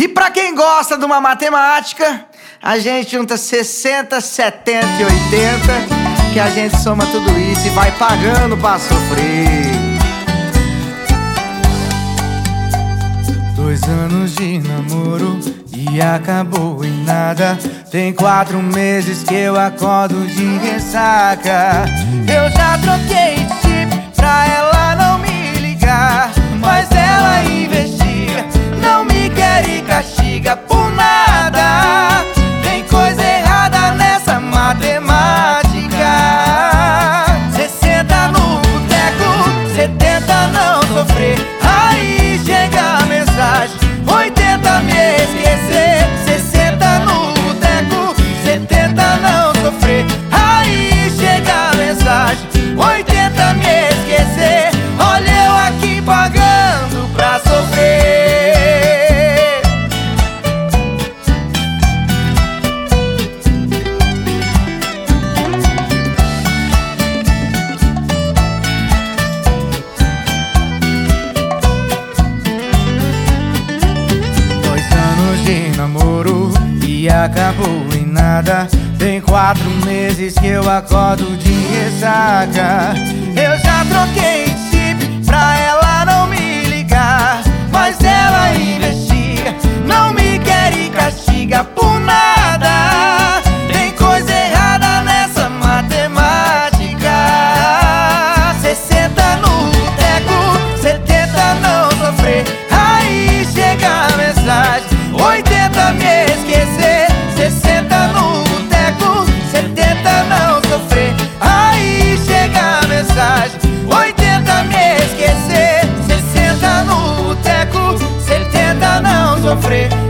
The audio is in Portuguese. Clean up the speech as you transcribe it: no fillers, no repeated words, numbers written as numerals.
E pra quem gosta de uma matemática, a gente junta 60, 70 e 80, que a gente soma tudo isso e vai pagando pra sofrer. 2 anos de namoro e acabou em nada. Tem 4 meses que eu acordo de ressaca. Eu já troquei de chip pra ela não me ligar, mas ela investiga, não me quer e castiga por nada. Tem coisa errada nessa matemática. 60 no boteco, 70 não sofrer. Aí chega a mensagem, 80 me esquecer. 60 no boteco, 70 não sofrer. Aí chega a mensagem, 80 me esquecer. Olha eu aqui pagando pra sofrer. 2 anos de namoro e acabou em nada. Tem 4 meses que eu acordo de ressaca. Eu já troquei de chip pra ela não me ligar, mas ela investiga, não me quer e castiga por nada. Tem coisa errada nessa matemática. 60 no boteco, 70 não sofrer. Aí chega a mensagem, 80 me esquecer. 60 no boteco, 70 não sofrer. Aí chega a mensagem, 80 me esquecer. 60 no boteco, 70 não sofrer.